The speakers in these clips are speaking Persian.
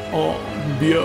بیا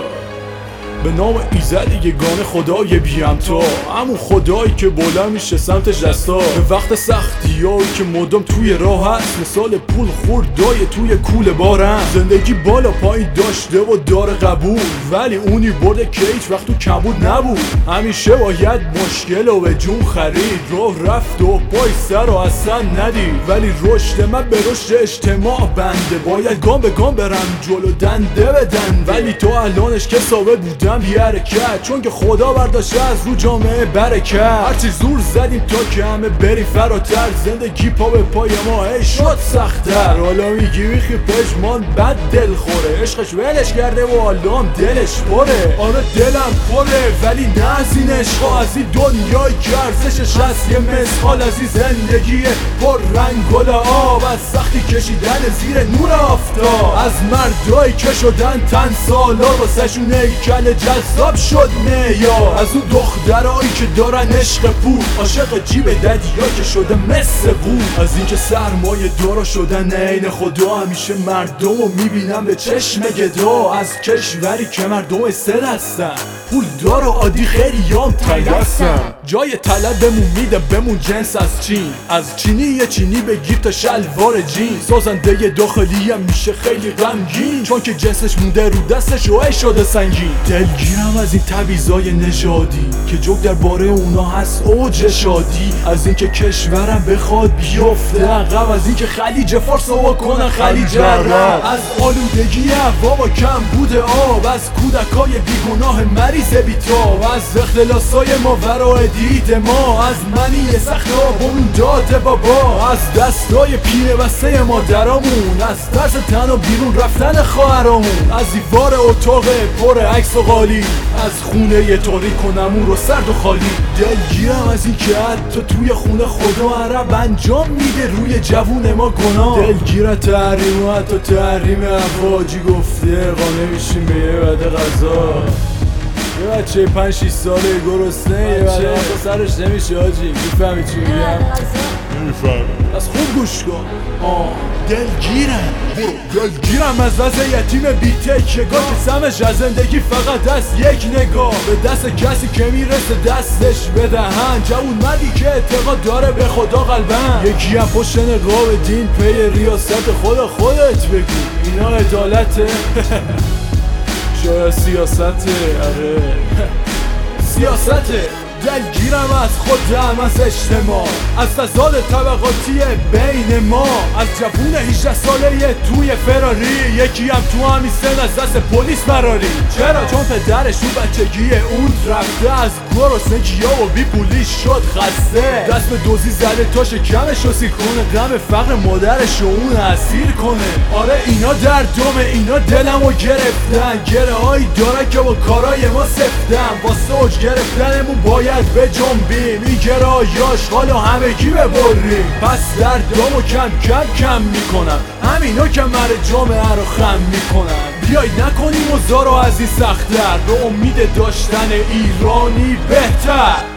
به نام ایزد یگانه خدای بیم تو، همون خدایی که بلند میشه سمت جستا به وقت سختیایی که مدام توی راه هست، مثال پول خوردای توی کوله بارم. زندگی بالا پایین داشته و داره قبول، ولی اونی برده که هیچ وقت تو کمبود نبود. همیشه باید مشکل و به جون خرید، راه رفت و پای سر و اصلا ندید. ولی رشد من به رشد اجتماع بنده، باید گام به گام برم جلو دنده به دنده. ولی تو الانش که ثابت بودم بی حرکت، چون که خدا برداشته از رو جامعه برکت. هرچی زور زدیم تا که همه بریم فراتر، زندگی پا به پای ما هی شد سخت‌تر. حالا میگی بیخی پشمان بد دل خوره، عشقش ولش کرده و حالا هم دلش پره. آره دلم پره ولی نه از این عشقا، از این دنیای که ارزشش هست یه مثال، از این زندگی پر رنگ گل آب، از سختی کشیدن زیر نور آفتاب، از مردایی که شدن تن سالار واسه شون هیکل جذاب شد معیار، از اون دخترایی که دارن عشق پول، عاشق جیب ددیا که شده مثل بود، از این که سرمایه دارا شدن عین خدا. همیشه مردم رو میبینم به چشم گدا، از کشوری که مردم سر هستن، پول دار و عادی خیلیام تایستن. جای طلب بمون میده بمون جنس از چین، از چینی یه چینی بگیر تا شلوار جین. سازنده داخلی هم میشه خیلی غمگین، چون که جنسش مونده رو دستش و شده سنگین. دلگیرم از این تبعیضای نژادی که جوک درباره اونا هست اوج شادی، از اینکه کشورم بخواد بیفته عقب، از اینکه خلیج فارس رو کنن خلیج عرب، از آلودگی هوا با کم بوده آب، از کودکای بیگناه مریض بیتاب، از اختلاسای ما ورای دید ما، از منی سخت آبون داده بابا، از دستای پینه بسته مادرامون، از ترس تن و بیرون رفتن خواهرامون، از دیوار اتاق پر عکس و قالی، از خونه یه طوری کنم اون رو سرد و خالی. دلگیرم از این که حتی توی خونه خدا عرب انجام میده روی جوون ما گناه. دلگیرم تحریم و حتی تحریم افواجی گفته قانه میشیم به یه وعده غذا. یه بچه 5-6 ساله گرسنه یه وعده غذا سرش نمیشه حاجی، میفهمی چی میگم؟ میفهم. از خوب گوش کن. دلگیرم از وضع یتیم بی‌تکیه‌گاه که سمش از زندگی فقط از یک نگاه به دست کسی که میرسه دستش بدهن. جوون مردی که اعتقاد داره به خدا قلبن، یکی هم پشت نقاب دین پی ریاست خدا. خودت بگو اینا عدالته؟ شاید سیاسته. آره سیاسته. دلگیرم از خودم، از اجتماع، از تضاد طبقاتی بین ما، از جوون 18 ساله توی فراری، یکی هم تو همین سن از دست پلیس فراری. چرا؟ چون پدرش تو بچگی اون رفته از گرسنگی‌ها و بی پولی شد خسته، دست به دزدی زده تا شکمش رو سیر کنه، غم فقر مادرش رو اون اسیر کنه. آره اینا دردمه، اینا دلمو گرفتن، گره هایی داره که با کارای ما سفتن، واسه اوج گرفتنمون باید به جنبیم، این گرایاش حالا همگی ببریم. پس دردامو کم کم میکنم، همینا که مر جامعه رو خم میکنن. بیاید نکنیم اوضاع رو از این سخت‌تر، به امید داشتن ایرانی بهتر.